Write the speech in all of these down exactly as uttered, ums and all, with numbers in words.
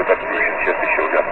подключен, сейчас еще удар.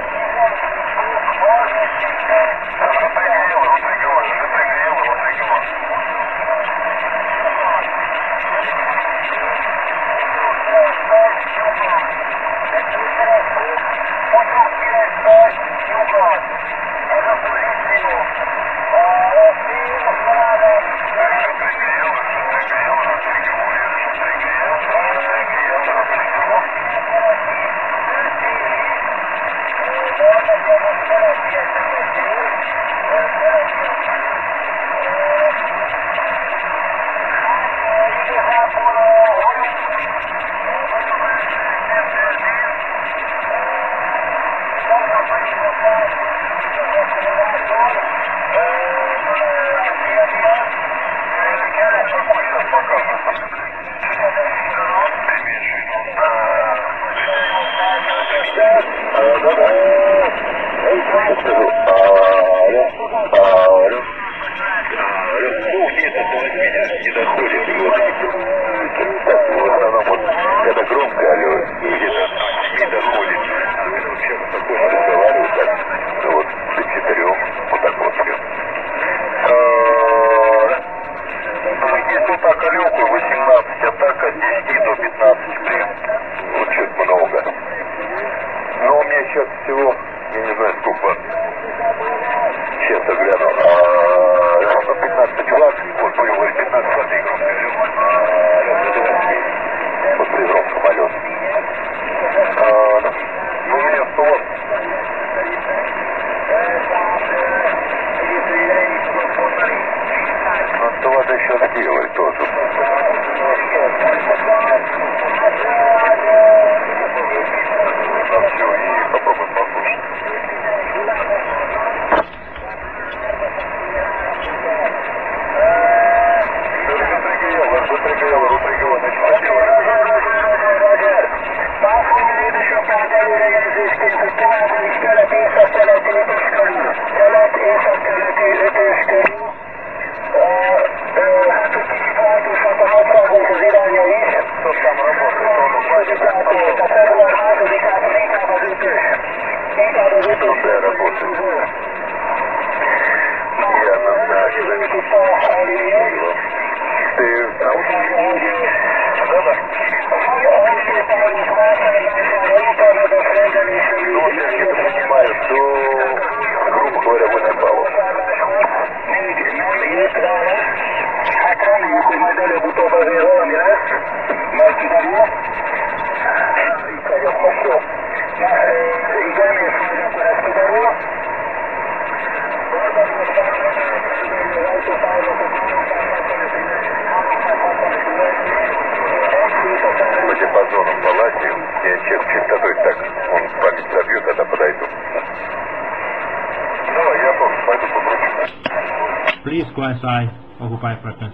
Please go inside, occupy frequency.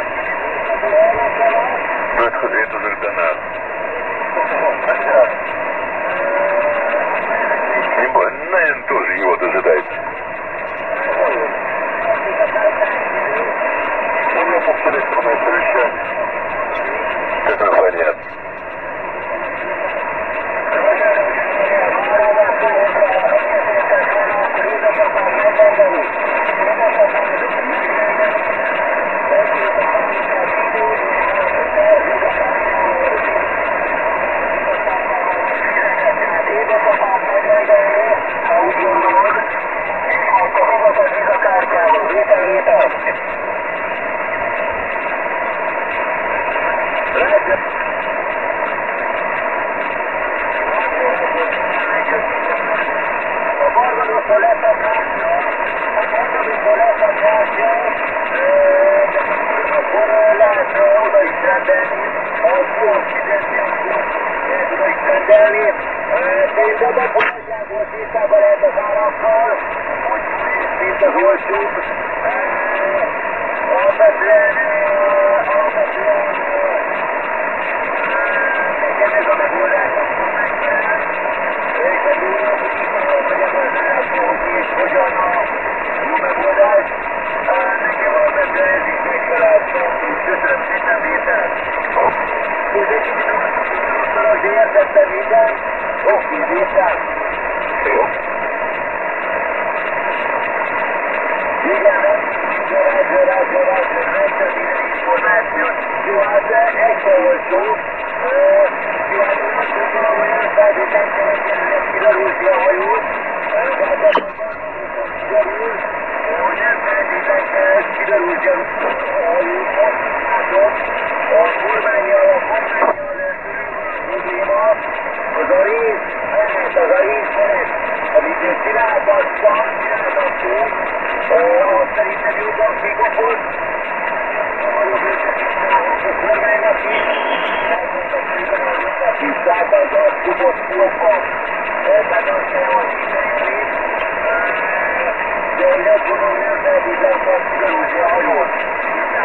Ну, это, это уже донат. Наверное, тоже его дожидается. У меня повторяется совещание. Это понятно. Thank you. szó. Királyúnak gondolom, hogy nem feltétlenül kellene kiderülni a hajót. Kiderül, hogy nem feltétlenül kellene kiderülni a hajót. A kormánnyal, a kormánnyal probléma, az a rész, ez az a rész, amit én csináltattam, csináltattunk, azt szerintem jobban kikapott, a kormánynak is, a tisztában az kubot jobban, tehát azt kell hasítani, de én azt gondolom, hogy nem feltétlenül kell kiderülni a